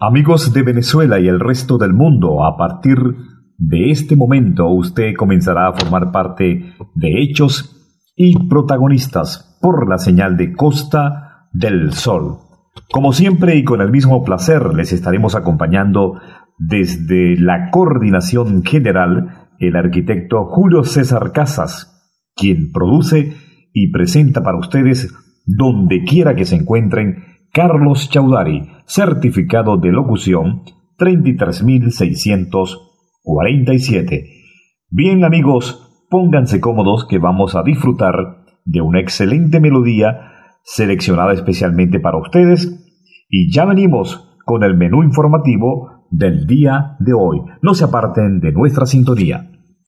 Amigos de Venezuela y el resto del mundo, a partir de este momento usted comenzará a formar parte de hechos y protagonistas por la señal de Costa del Sol. Como siempre y con el mismo placer les estaremos acompañando desde la coordinación general el arquitecto Julio César Casas, quien produce y presenta para ustedes donde quiera que se encuentren Carlos Chaudhary, certificado de locución 33.647. Bien amigos, pónganse cómodos que vamos a disfrutar de una excelente melodía seleccionada especialmente para ustedes y ya venimos con el menú informativo del día de hoy. No se aparten de nuestra sintonía.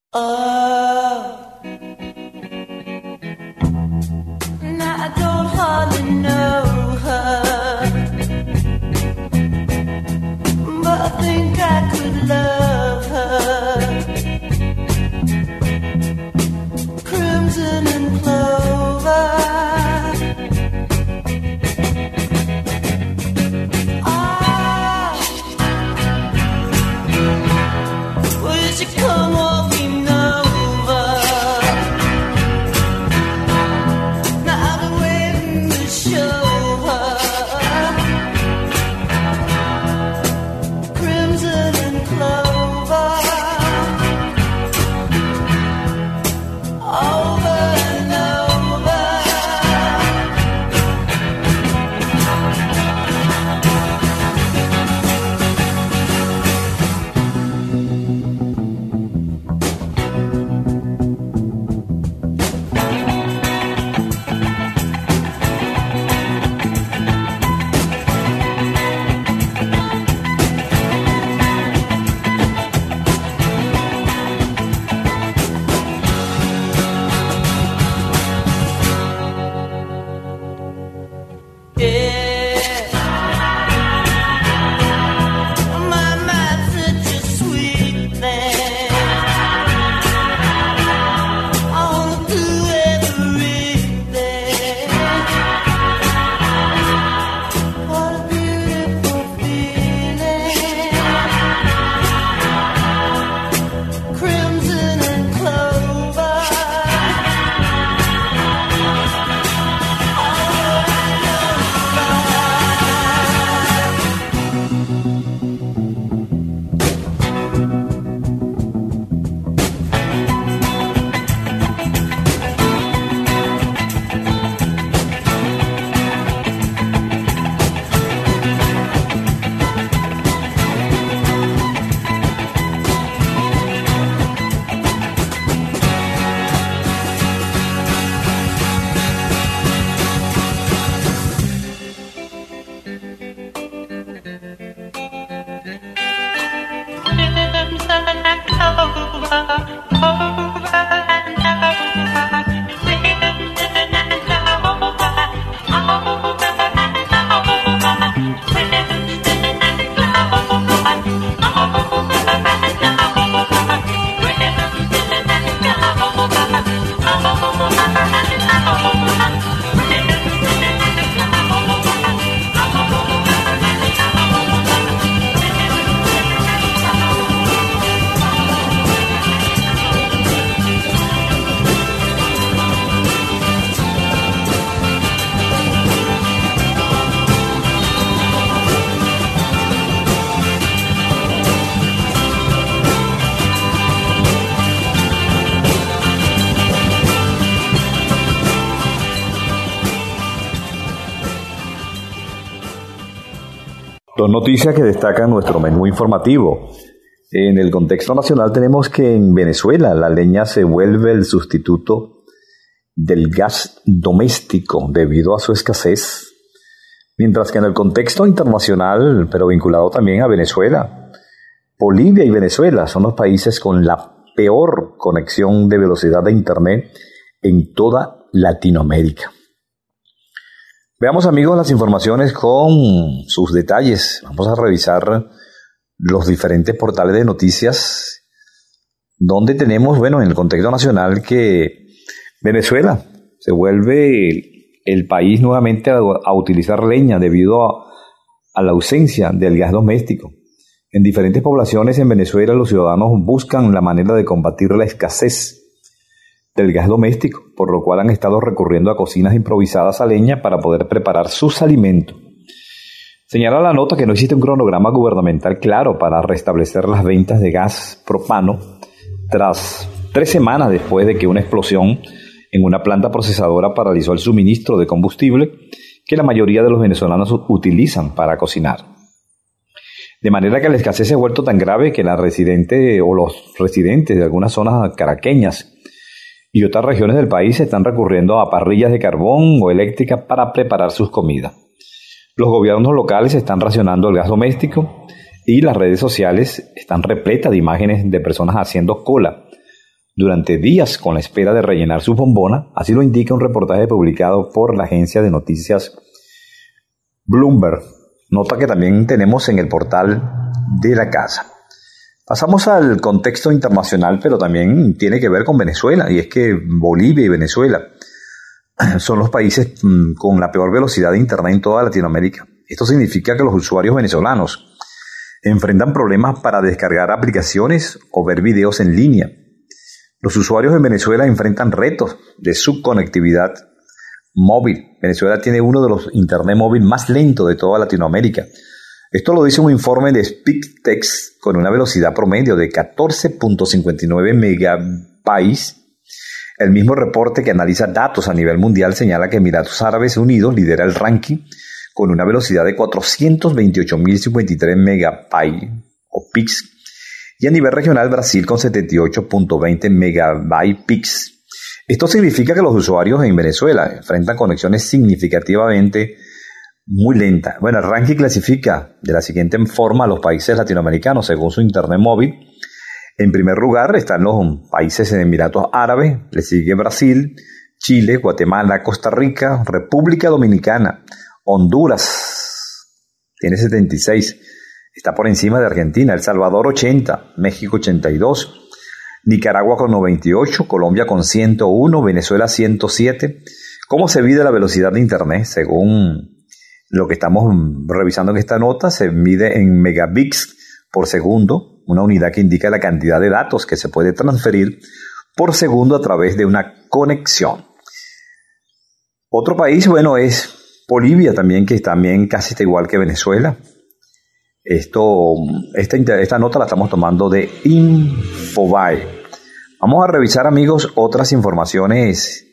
Dos noticias que destacan nuestro menú informativo. En el contexto nacional tenemos que en Venezuela la leña se vuelve el sustituto del gas doméstico debido a su escasez, mientras que en el contexto internacional, pero vinculado también a Venezuela, Bolivia y Venezuela son los países con la peor conexión de velocidad de Internet en toda Latinoamérica. Veamos amigos las informaciones con sus detalles. Vamos a revisar los diferentes portales de noticias donde tenemos, en el contexto nacional que Venezuela se vuelve el país nuevamente a utilizar leña debido a la ausencia del gas doméstico. En diferentes poblaciones en Venezuela los ciudadanos buscan la manera de combatir la escasez del gas doméstico, por lo cual han estado recurriendo a cocinas improvisadas a leña para poder preparar sus alimentos. Señala la nota que no existe un cronograma gubernamental claro para restablecer las ventas de gas propano tras 3 semanas después de que una explosión en una planta procesadora paralizó el suministro de combustible que la mayoría de los venezolanos utilizan para cocinar. De manera que la escasez se ha vuelto tan grave que los residentes de algunas zonas caraqueñas y otras regiones del país están recurriendo a parrillas de carbón o eléctricas para preparar sus comidas. Los gobiernos locales están racionando el gas doméstico y las redes sociales están repletas de imágenes de personas haciendo cola durante días con la espera de rellenar su bombona. Así lo indica un reportaje publicado por la agencia de noticias Bloomberg. Nota que también tenemos en el portal de la casa. Pasamos al contexto internacional, pero también tiene que ver con Venezuela, y es que Bolivia y Venezuela son los países con la peor velocidad de Internet en toda Latinoamérica. Esto significa que los usuarios venezolanos enfrentan problemas para descargar aplicaciones o ver videos en línea. Los usuarios en Venezuela enfrentan retos de subconectividad móvil. Venezuela tiene uno de los internet móvil más lentos de toda Latinoamérica. Esto lo dice un informe de Speedtext con una velocidad promedio de 14.59 megabytes. El mismo reporte que analiza datos a nivel mundial señala que Emiratos Árabes Unidos lidera el ranking con una velocidad de 428.053 megabytes o pix, y a nivel regional Brasil con 78.20 megabytes pix. Esto significa que los usuarios en Venezuela enfrentan conexiones significativamente muy lentas. Bueno, el ranking clasifica de la siguiente forma a los países latinoamericanos según su internet móvil. En primer lugar están los países en Emiratos Árabes, le sigue Brasil, Chile, Guatemala, Costa Rica, República Dominicana, Honduras, tiene 76, está por encima de Argentina, El Salvador 80, México 82, Nicaragua con 98, Colombia con 101, Venezuela 107. ¿Cómo se mide la velocidad de Internet? Según lo que estamos revisando en esta nota, se mide en megabits por segundo, una unidad que indica la cantidad de datos que se puede transferir por segundo a través de una conexión. Otro país, bueno, es Bolivia también, que también casi está igual que Venezuela. Esta nota la estamos tomando de Infobae. Vamos a revisar, amigos, otras informaciones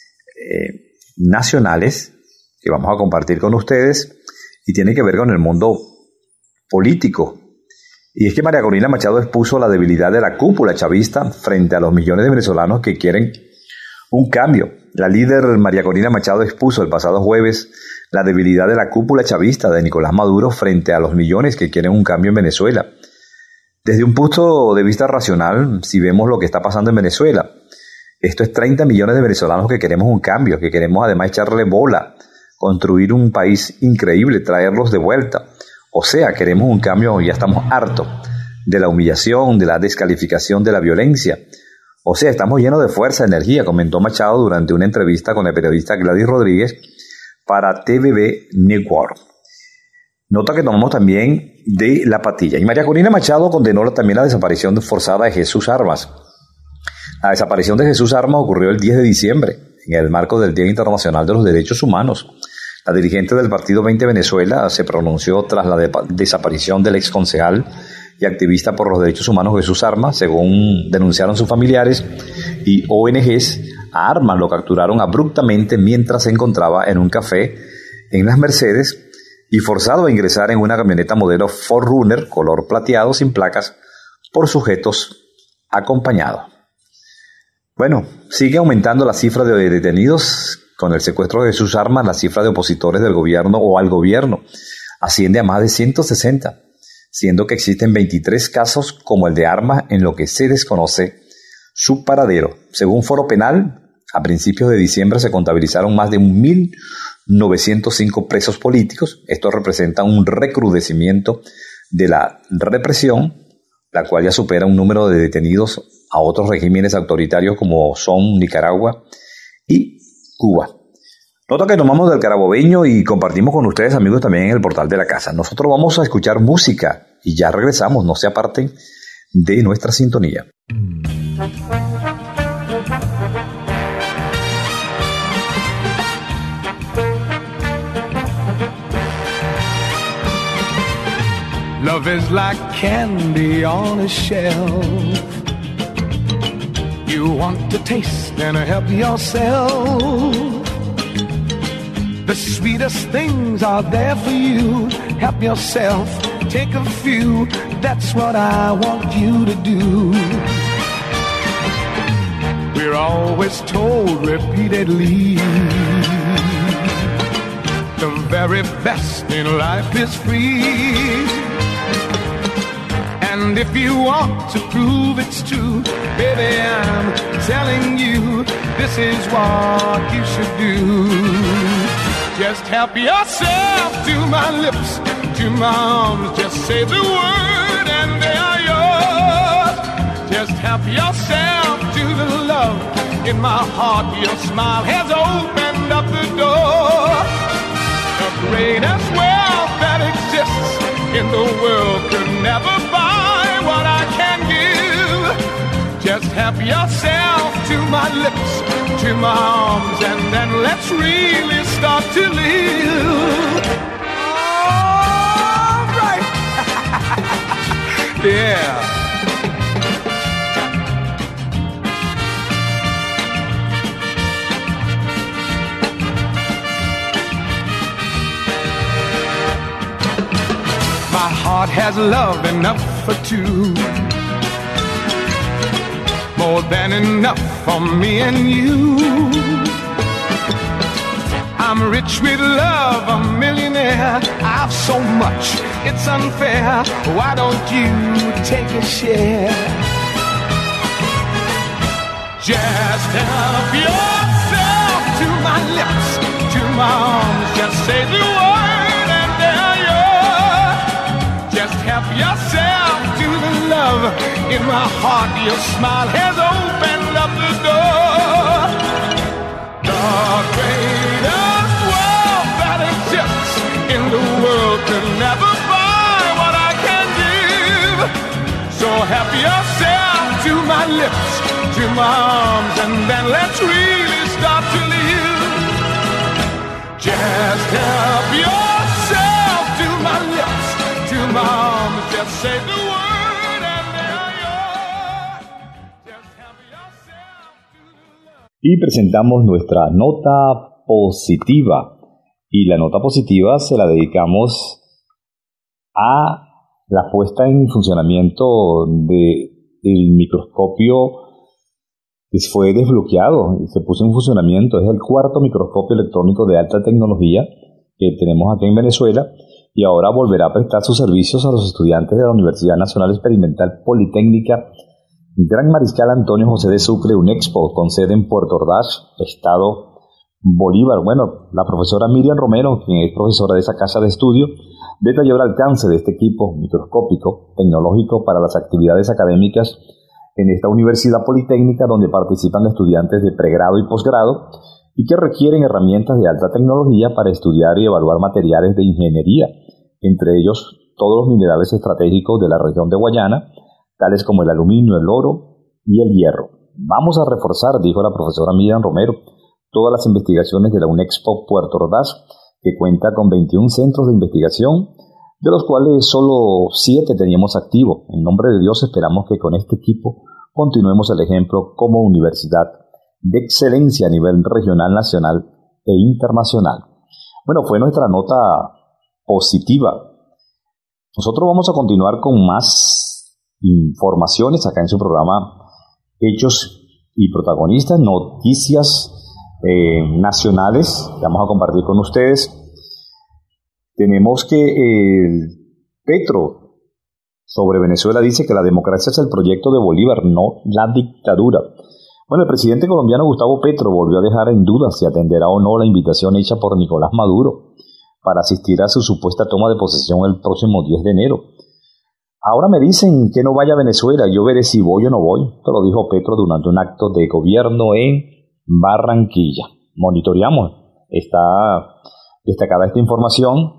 nacionales que vamos a compartir con ustedes y tiene que ver con el mundo político. Y es que María Corina Machado expuso la debilidad de la cúpula chavista frente a los millones de venezolanos que quieren un cambio. La líder María Corina Machado expuso el pasado jueves la debilidad de la cúpula chavista de Nicolás Maduro frente a los millones que quieren un cambio en Venezuela. Desde un punto de vista racional, si vemos lo que está pasando en Venezuela, esto es 30 millones de venezolanos que queremos un cambio, que queremos además echarle bola, construir un país increíble, traerlos de vuelta. O sea, queremos un cambio, ya estamos hartos de la humillación, de la descalificación, de la violencia. O sea, estamos llenos de fuerza, energía, comentó Machado durante una entrevista con el periodista Gladys Rodríguez para TVB Network. Nota que tomamos también de La Patilla. Y María Corina Machado condenó también la desaparición forzada de Jesús Armas. La desaparición de Jesús Armas ocurrió el 10 de diciembre, en el marco del Día Internacional de los Derechos Humanos. La dirigente del Partido 20 Venezuela se pronunció tras la desaparición del exconcejal y activista por los derechos humanos Jesús Armas. Según denunciaron sus familiares y ONGs, a Armas lo capturaron abruptamente mientras se encontraba en un café en Las Mercedes y forzado a ingresar en una camioneta modelo 4Runner color plateado sin placas por sujetos acompañados. Bueno, sigue aumentando la cifra de detenidos. Con el secuestro de Jesús Armas, la cifra de opositores del gobierno o al gobierno asciende a más de 160, siendo que existen 23 casos como el de Armas en lo que se desconoce su paradero. Según Foro Penal, a principios de diciembre se contabilizaron más de 1.905 presos políticos. Esto representa un recrudecimiento de la represión, la cual ya supera un número de detenidos a otros regímenes autoritarios como son Nicaragua y Cuba. Nota que tomamos del carabobeño y compartimos con ustedes, amigos, también en el portal de la casa. Nosotros vamos a escuchar música y ya regresamos, no se aparten de nuestra sintonía. Love is like candy on a shelf. You want to taste and help yourself. The sweetest things are there for you. Help yourself, take a few. That's what I want you to do. We're always told repeatedly, the very best in life is free. And if you want to prove it's true, baby, I'm telling you, this is what you should do. Just help yourself to my lips, to my arms. Just say the word and they are yours. Just help yourself to the love in my heart. Your smile has opened up the door. The greatest wealth that exists in the world could never buy what I can give. Just help yourself to my lips, to my arms, and then let's really start to live. All right. Yeah. My heart has love enough for two, more than enough for me and you. I'm rich with love, a millionaire. I've so much, it's unfair. Why don't you take a share? Just help yourself to my lips, to my arms. Just say the word and they're yours. Just help yourself to the love in my heart. Your smile has opened up the door. The greatest wealth that exists in the world could never buy what I can give. So help yourself to my lips, to my arms, and then let's really start to live. Just help yourself to my lips, to my arms, just say the word and they're yours. Just help yourself to the love. Y presentamos nuestra nota positiva. Y la nota positiva se la dedicamos a la puesta en funcionamiento del microscopio que fue desbloqueado y se puso en funcionamiento. Es el cuarto microscopio electrónico de alta tecnología que tenemos aquí en Venezuela y ahora volverá a prestar sus servicios a los estudiantes de la Universidad Nacional Experimental Politécnica Gran Mariscal Antonio José de Sucre, UNEXPO, con sede en Puerto Ordaz, Estado Bolívar. Bueno, la profesora Miriam Romero, quien es profesora de esa casa de estudio, detalló el alcance de este equipo microscópico tecnológico para las actividades académicas en esta universidad politécnica donde participan estudiantes de pregrado y posgrado y que requieren herramientas de alta tecnología para estudiar y evaluar materiales de ingeniería, entre ellos todos los minerales estratégicos de la región de Guayana, tales como el aluminio, el oro y el hierro. Vamos a reforzar, dijo la profesora Miriam Romero, todas las investigaciones de la UNEXPO Puerto Ordaz, que cuenta con 21 centros de investigación, de los cuales solo 7 teníamos activos. En nombre de Dios esperamos que con este equipo continuemos el ejemplo como universidad de excelencia a nivel regional, nacional e internacional. Bueno, fue nuestra nota positiva. Nosotros vamos a continuar con más informaciones acá en su programa Hechos y Protagonistas, noticias nacionales que vamos a compartir con ustedes. Tenemos que Petro sobre Venezuela dice que la democracia es el proyecto de Bolívar, no la dictadura. Bueno, el presidente colombiano Gustavo Petro volvió a dejar en duda si atenderá o no la invitación hecha por Nicolás Maduro para asistir a su supuesta toma de posesión el próximo 10 de enero. Ahora me dicen que no vaya a Venezuela, yo veré si voy o no voy. Esto lo dijo Petro durante un acto de gobierno en Barranquilla. Monitoreamos está destacada esta información.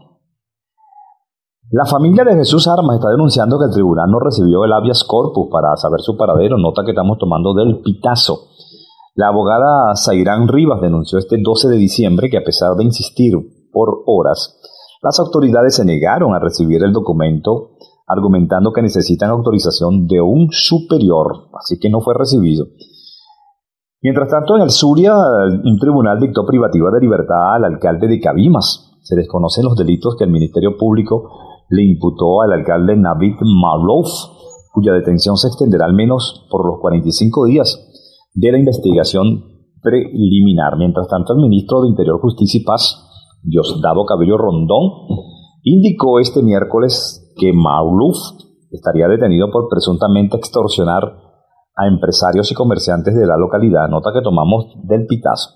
La familia de Jesús Armas está denunciando que el tribunal no recibió el habeas corpus para saber su paradero. Nota que estamos tomando del pitazo. La abogada Zairán Rivas denunció este 12 de diciembre que a pesar de insistir por horas, las autoridades se negaron a recibir el documento, argumentando que necesitan autorización de un superior, así que no fue recibido. Mientras tanto, en el Zulia, un tribunal dictó privativa de libertad al alcalde de Cabimas. Se desconocen los delitos que el Ministerio Público le imputó al alcalde Navid Malouf, cuya detención se extenderá al menos por los 45 días de la investigación preliminar. Mientras tanto, el ministro de Interior, Justicia y Paz, Diosdado Cabello Rondón, indicó este miércoles que Malouf estaría detenido por presuntamente extorsionar a empresarios y comerciantes de la localidad. Nota que tomamos del pitazo.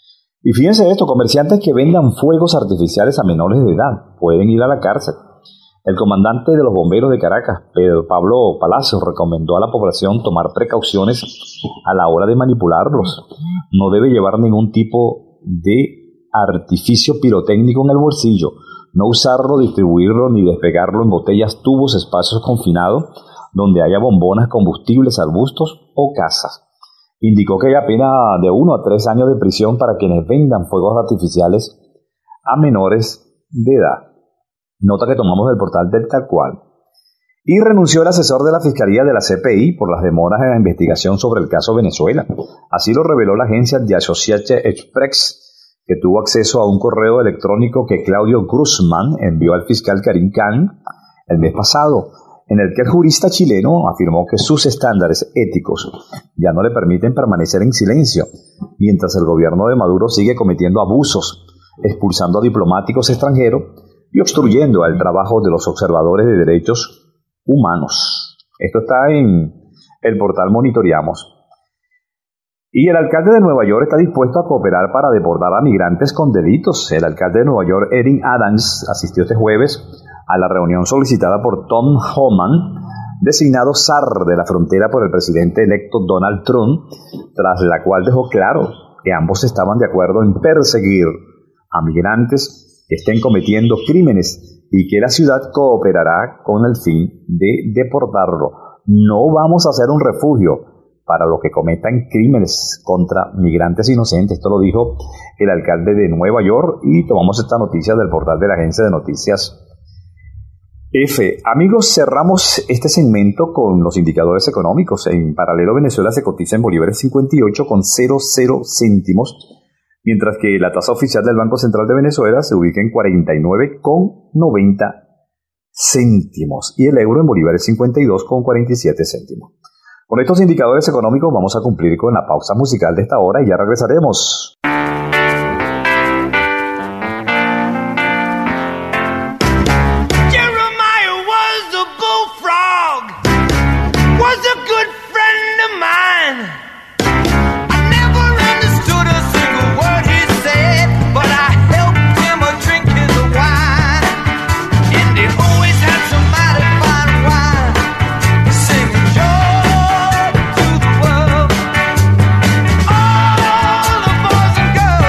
Y fíjense esto, comerciantes que vendan fuegos artificiales a menores de edad pueden ir a la cárcel. El comandante de los bomberos de Caracas, Pedro Pablo Palacios, recomendó a la población tomar precauciones a la hora de manipularlos. No debe llevar ningún tipo de artificio pirotécnico en el bolsillo, no usarlo, distribuirlo ni despegarlo en botellas, tubos, espacios confinados donde haya bombonas, combustibles, arbustos o casas. Indicó que hay pena de 1 a 3 años de prisión para quienes vendan fuegos artificiales a menores de edad. Nota que tomamos del portal del Tal Cual. Y renunció el asesor de la Fiscalía de la CPI por las demoras en la investigación sobre el caso Venezuela. Así lo reveló la agencia The Associated Press, que tuvo acceso a un correo electrónico que Claudio Guzmán envió al fiscal Karim Khan el mes pasado, en el que el jurista chileno afirmó que sus estándares éticos ya no le permiten permanecer en silencio, mientras el gobierno de Maduro sigue cometiendo abusos, expulsando a diplomáticos extranjeros y obstruyendo el trabajo de los observadores de derechos humanos. Esto está en el portal Monitoreamos. Y el alcalde de Nueva York está dispuesto a cooperar para deportar a migrantes con delitos. El alcalde de Nueva York, Eric Adams, asistió este jueves a la reunión solicitada por Tom Homan, designado zar de la frontera por el presidente electo Donald Trump, tras la cual dejó claro que ambos estaban de acuerdo en perseguir a migrantes que estén cometiendo crímenes y que la ciudad cooperará con el fin de deportarlo. No vamos a hacer un refugio para los que cometan crímenes contra migrantes inocentes. Esto lo dijo el alcalde de Nueva York y tomamos esta noticia del portal de la agencia de noticias F. Amigos, cerramos este segmento con los indicadores económicos. En paralelo, Venezuela se cotiza en bolívares 58,00 céntimos, mientras que la tasa oficial del Banco Central de Venezuela se ubica en 49,90 céntimos y el euro en bolívares 52,47 céntimos. Con estos indicadores económicos vamos a cumplir con la pausa musical de esta hora y ya regresaremos. All the boys and girls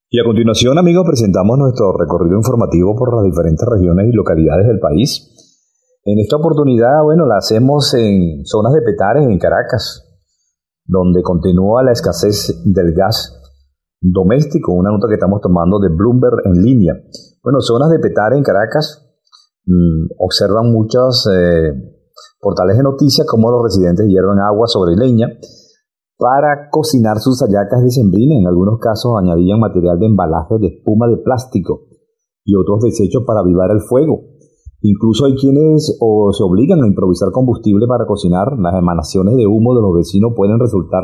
Y a continuación, amigos, presentamos nuestro recorrido informativo por las diferentes regiones y localidades del país. En esta oportunidad, la hacemos en zonas de Petare, en Caracas, donde continúa la escasez del gas doméstico, una nota que estamos tomando de Bloomberg en línea. Zonas de Petare en Caracas observan muchos portales de noticias como los residentes hierven agua sobre leña para cocinar sus hallacas decembrinas. En algunos casos añadían material de embalaje de espuma de plástico y otros desechos para avivar el fuego. Incluso hay quienes se obligan a improvisar combustible para cocinar. Las emanaciones de humo de los vecinos pueden resultar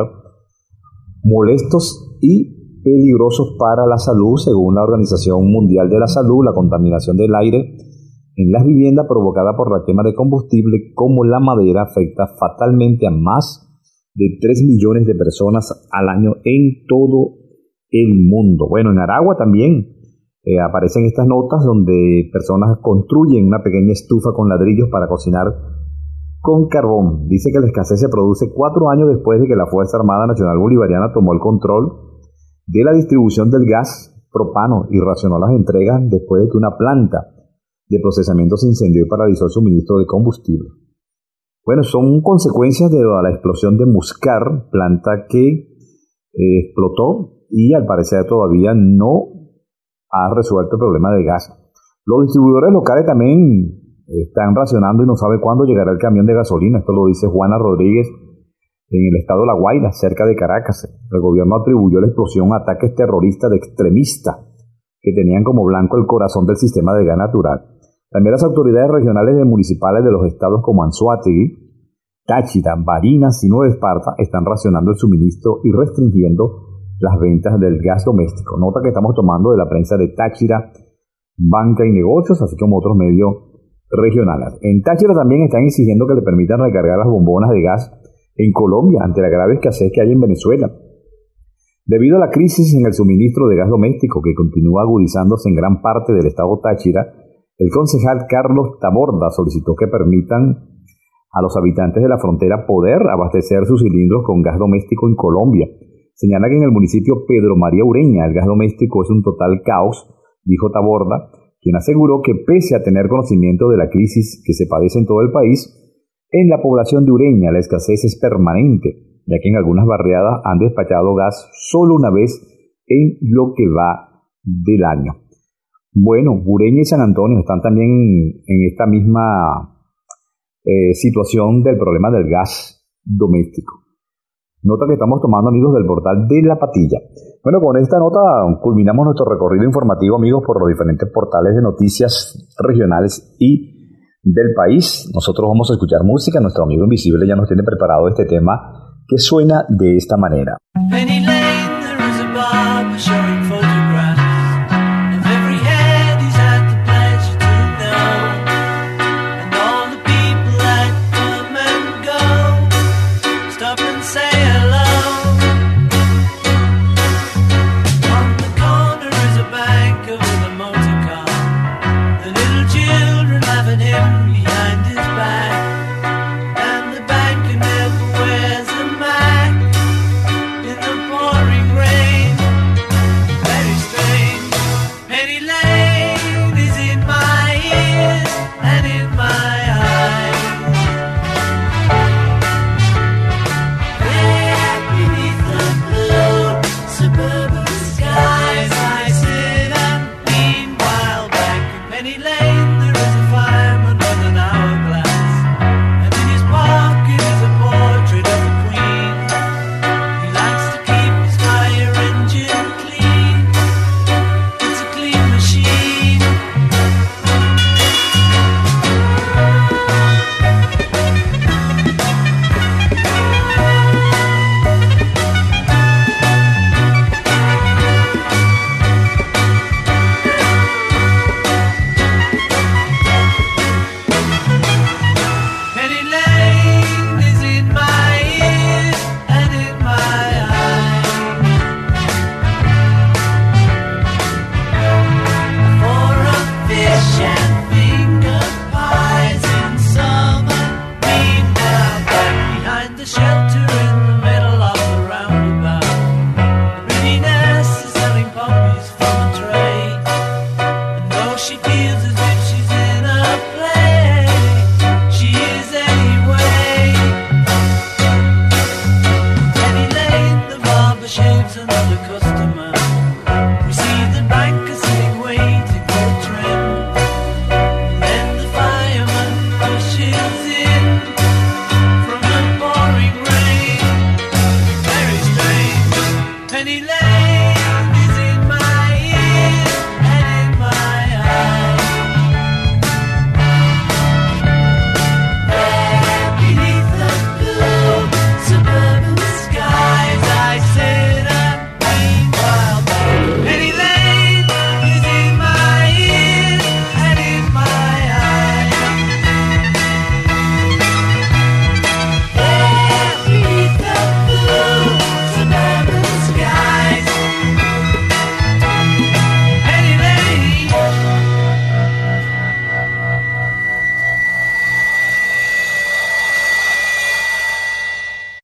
molestos y peligrosos para la salud. Según la Organización Mundial de la Salud, la contaminación del aire en las viviendas provocada por la quema de combustible como la madera afecta fatalmente a más de 3 millones de personas al año en todo el mundo. En Aragua también aparecen estas notas donde personas construyen una pequeña estufa con ladrillos para cocinar con carbón. Dice que la escasez se produce 4 años después de que la Fuerza Armada Nacional Bolivariana tomó el control de la distribución del gas propano y racionó las entregas después de que una planta de procesamiento se incendió y paralizó el suministro de combustible. Son consecuencias de la explosión de Muscar, planta que explotó y al parecer todavía no ha resuelto el problema del gas. Los distribuidores locales también están racionando y no sabe cuándo llegará el camión de gasolina. Esto lo dice Juana Rodríguez en el estado de La Guaira, cerca de Caracas. El gobierno atribuyó la explosión a ataques terroristas de extremistas que tenían como blanco el corazón del sistema de gas natural. También las autoridades regionales y municipales de los estados como Anzoátegui, Táchira, Barinas y Nueva Esparta están racionando el suministro y restringiendo las ventas del gas doméstico. Nota que estamos tomando de la prensa de Táchira, Banca y Negocios, así como otros medios regionales. En Táchira también están exigiendo que le permitan recargar las bombonas de gas en Colombia ante la grave escasez que hay en Venezuela. Debido a la crisis en el suministro de gas doméstico que continúa agudizándose en gran parte del estado Táchira, el concejal Carlos Taborda solicitó que permitan a los habitantes de la frontera poder abastecer sus cilindros con gas doméstico en Colombia. Señala que en el municipio Pedro María Ureña el gas doméstico es un total caos, dijo Taborda, quien aseguró que pese a tener conocimiento de la crisis que se padece en todo el país, en la población de Ureña la escasez es permanente, ya que en algunas barriadas han despachado gas solo una vez en lo que va del año. Ureña y San Antonio están también en esta misma situación del problema del gas doméstico. Nota que estamos tomando, amigos, del portal de La Patilla. Con esta nota culminamos nuestro recorrido informativo, amigos, por los diferentes portales de noticias regionales y del país. Nosotros vamos a escuchar música. Nuestro amigo invisible ya nos tiene preparado este tema que suena de esta manera. Penny Lane, there is a barber showing photographs of every head he's had the pleasure to know, and all the people that come and go stop and say hello. On the corner is a banker with a motor car, the little children laughing him behind his back, and the banker never wears a mask in the pouring rain. Very strange. Penny Lane is in my ears and in my eyes. There beneath the blue suburban skies I sit and meanwhile back in Penny Lane there is a fireman with an hourglass, and in his pocket is a portrait of a queen. He likes to keep his fire engine clean. It's a clean machine. Penny Lane is in my ears and in my eyes. For a fish and finger pies in summer, meanwhile back behind the shelter in the middle of the roundabout, the pretty nurse is selling puppies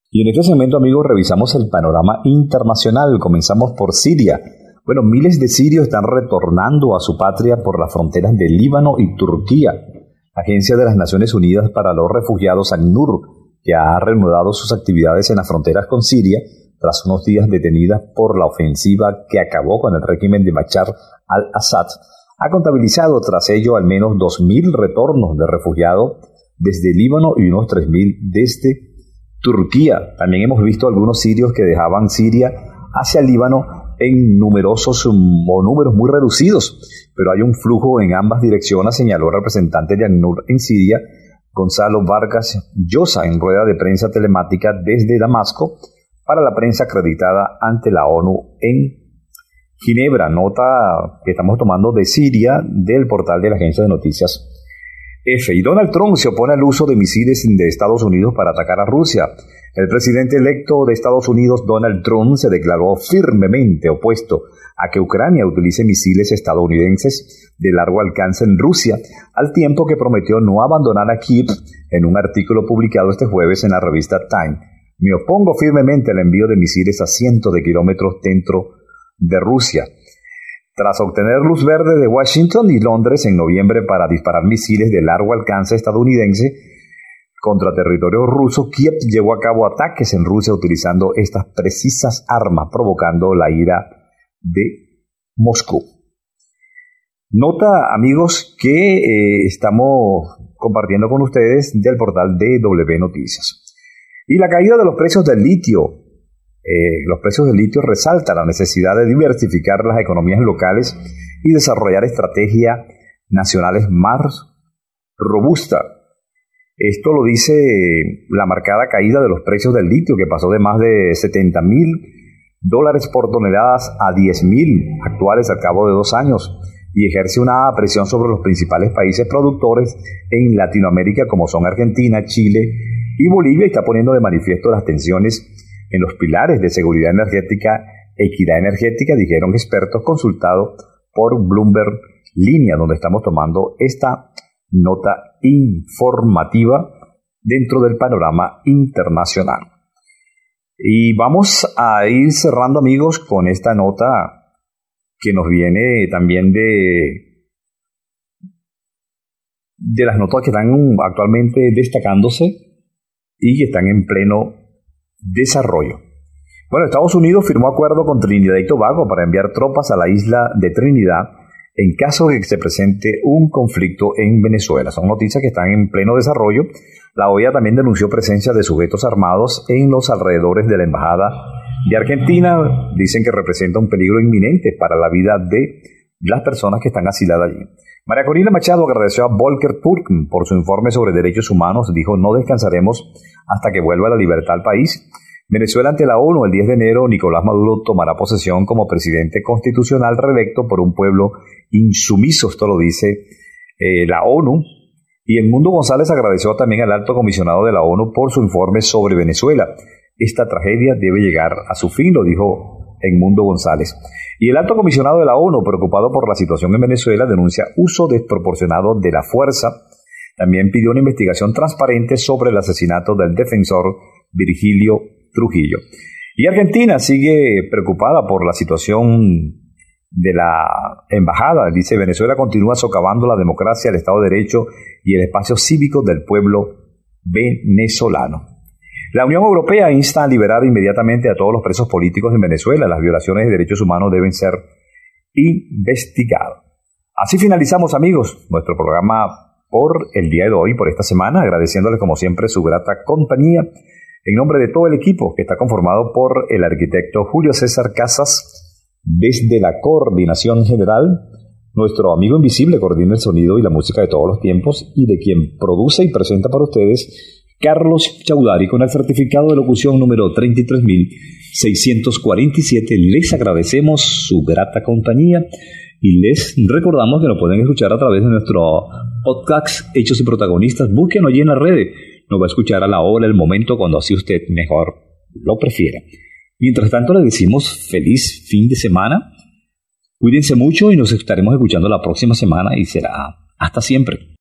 Y en este segmento, amigos, revisamos el panorama internacional. Comenzamos por Siria. Bueno, miles de sirios están retornando a su patria por las fronteras de Líbano y Turquía. La Agencia de las Naciones Unidas para los Refugiados, ACNUR, que ha reanudado sus actividades en las fronteras con Siria, tras unos días detenidas por la ofensiva que acabó con el régimen de Bashar al-Assad, ha contabilizado tras ello al menos 2.000 retornos de refugiados desde Líbano y unos 3.000 desde Turquía. También hemos visto algunos sirios que dejaban Siria hacia Líbano en números muy reducidos, pero hay un flujo en ambas direcciones, señaló el representante de ACNUR en Siria, Gonzalo Vargas Llosa, en rueda de prensa telemática desde Damasco para la prensa acreditada ante la ONU en Ginebra. Nota que estamos tomando de Siria del portal de la agencia de noticias EFE. Y Donald Trump se opone al uso de misiles de Estados Unidos para atacar a Rusia. El presidente electo de Estados Unidos, Donald Trump, se declaró firmemente opuesto a que Ucrania utilice misiles estadounidenses de largo alcance en Rusia, al tiempo que prometió no abandonar a Kiev en un artículo publicado este jueves en la revista Time. Me opongo firmemente al envío de misiles a cientos de kilómetros dentro de Rusia. Tras obtener luz verde de Washington y Londres en noviembre para disparar misiles de largo alcance estadounidense contra territorio ruso, Kiev llevó a cabo ataques en Rusia utilizando estas precisas armas, provocando la ira de Moscú. Nota, amigos, que estamos compartiendo con ustedes del portal DW Noticias. Y la caída de los precios del litio. Los precios del litio resaltan la necesidad de diversificar las economías locales y desarrollar estrategias nacionales más robustas. Esto lo dice la marcada caída de los precios del litio, que pasó de más de $70,000 por toneladas a $10,000 actuales al cabo de 2 años, y ejerce una presión sobre los principales países productores en Latinoamérica, como son Argentina, Chile y Bolivia, y está poniendo de manifiesto las tensiones en los pilares de seguridad energética, equidad energética, dijeron expertos consultados por Bloomberg Línea, donde estamos tomando esta nota informativa dentro del panorama internacional. Y vamos a ir cerrando, amigos, con esta nota que nos viene también de las notas que están actualmente destacándose y que están en pleno desarrollo. Bueno, Estados Unidos firmó acuerdo con Trinidad y Tobago para enviar tropas a la isla de Trinidad en caso de que se presente un conflicto en Venezuela. Son noticias que están en pleno desarrollo. La OEA también denunció presencia de sujetos armados en los alrededores de la embajada de Argentina. Dicen que representa un peligro inminente para la vida de las personas que están asiladas allí. María Corina Machado agradeció a Volker Turk por su informe sobre derechos humanos. Dijo: no descansaremos hasta que vuelva la libertad al país. Venezuela ante la ONU. El 10 de enero, Nicolás Maduro tomará posesión como presidente constitucional reelecto por un pueblo insumiso. Esto lo dice la ONU. Y Edmundo González agradeció también al alto comisionado de la ONU por su informe sobre Venezuela. Esta tragedia debe llegar a su fin, lo dijo Edmundo González. Y el alto comisionado de la ONU, preocupado por la situación en Venezuela, denuncia uso desproporcionado de la fuerza. También pidió una investigación transparente sobre el asesinato del defensor Virgilio Trujillo. Y Argentina sigue preocupada por la situación de la embajada. Dice: Venezuela continúa socavando la democracia, el Estado de Derecho y el espacio cívico del pueblo venezolano. La Unión Europea insta a liberar inmediatamente a todos los presos políticos en Venezuela. Las violaciones de derechos humanos deben ser investigadas. Así finalizamos, amigos, nuestro programa por el día de hoy, por esta semana, agradeciéndoles como siempre su grata compañía. En nombre de todo el equipo, que está conformado por el arquitecto Julio César Casas, desde la coordinación general, nuestro amigo invisible coordina el sonido y la música de todos los tiempos, y de quien produce y presenta para ustedes, Carlos Chaudhary, con el certificado de locución número 33.647. Les agradecemos su grata compañía y les recordamos que nos pueden escuchar a través de nuestro podcast Hechos y Protagonistas. Búsquenos allí en las redes. Nos va a escuchar a la hora, el momento, cuando así usted mejor lo prefiera. Mientras tanto, le decimos feliz fin de semana. Cuídense mucho y nos estaremos escuchando la próxima semana, y será hasta siempre.